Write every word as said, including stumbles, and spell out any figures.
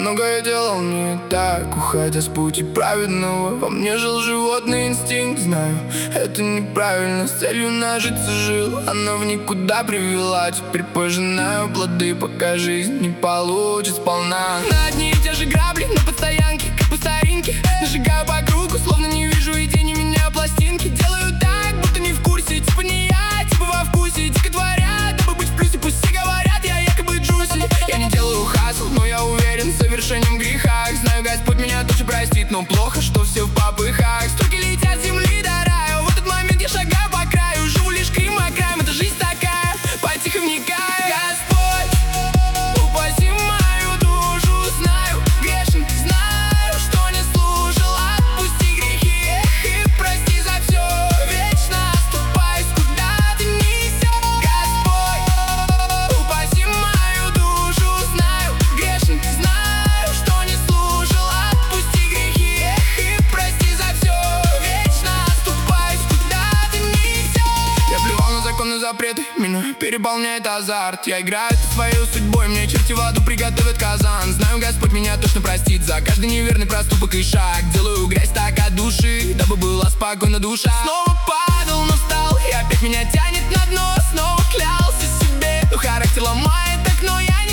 многое делал не так, уходя с пути праведного. Во мне жил животный инстинкт, знаю, это неправильно. С целью нажиться жил, она в никуда привела. Теперь пожинаю плоды, пока жизнь не получит сполна. На одни и те же грабли, на подстоянке, как по старинке. Нажигаю по кругу, словно не вижу идей, не меняю пластинки. Делаю так, будто не в курсе, типа не я, типа во вкусе. Дико творят, дабы быть в плюсе, пусть все говорят, я якобы Джуси. Я не делаю хасл, но я уверен в совершенном грехах. Знаю, Господь меня тоже простит, но плохо, что все в попыхах. Струки летят с земли до рая, в этот момент я шагаю по краю. Живу лишь Крым, а краем, это жизнь такая, потихо вникаю. Господь, упаси мою душу, знаю, грешен, знаю, что не служил. Отпусти грехи, эх, и прости за все. Вечно оступаюсь, куда ты несешь. Господь, упаси мою душу, знаю, грешен, знаю, что не служил. Отпусти грехи, эх, и прости за все. Вечно оступаюсь, куда ты несешь. Я плевал на законы, запреты, меня переполняет азарт. Я играю свою судьбой, мне черти в аду приготовят казан. Знаю, Господь меня точно простит за каждый неверный проступок и шаг. Делаю грязь так от души, дабы была спокойна душа. Снова падал, но встал, и опять меня тянет на дно. Снова клялся себе, но характер ломает окно, я не